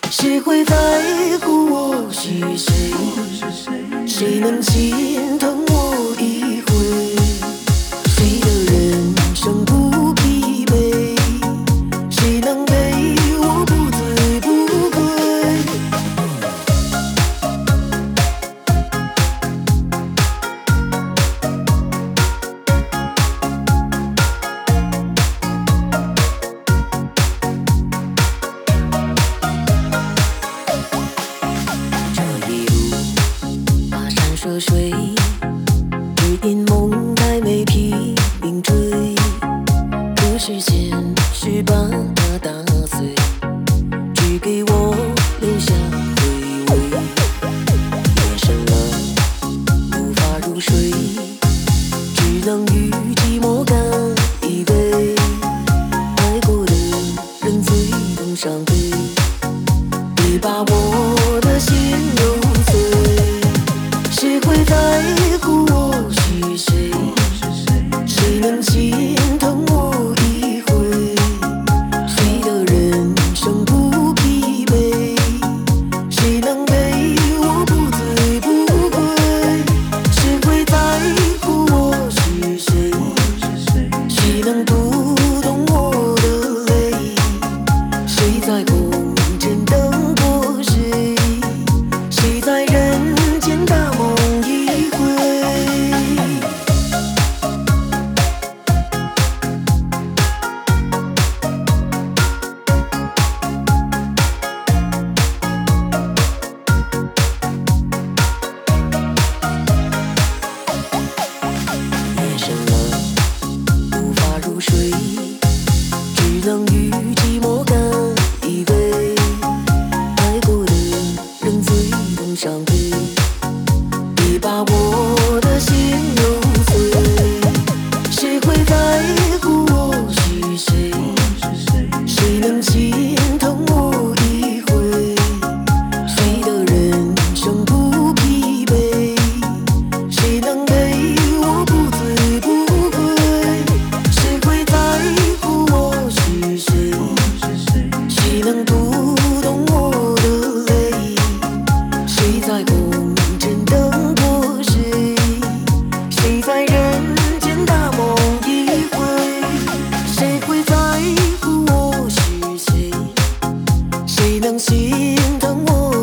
谁会在乎我是谁？谁能心疼我一回？谁的人生不疲惫？谁能陪我不醉不归？这一路跋山涉水，只因梦太美拼命追，可是现实把它打碎，只给我留下回味。夜深了，无法入睡，只能与寂寞干一杯。爱过的人最懂伤悲，别把我的心揉碎。谁会在乎我是谁？谁能心疼我一回？谁的人生不疲惫？谁能陪我不醉不归？谁会在乎我是谁？谁能读懂我的泪？谁在红尘等过谁？谁在人间大梦一回？夜深了，无法入睡，只能与寂寞干一杯。爱过的人最懂伤悲，别把我的心揉碎。谁会在乎我是谁？谁能心疼我一回？谁的人生不疲惫？谁能陪我不醉不归？谁会在乎我是谁？谁能读懂我的泪？谁在红尘等过谁？谁在人间大梦一回？谁会在乎我是谁？谁能心疼我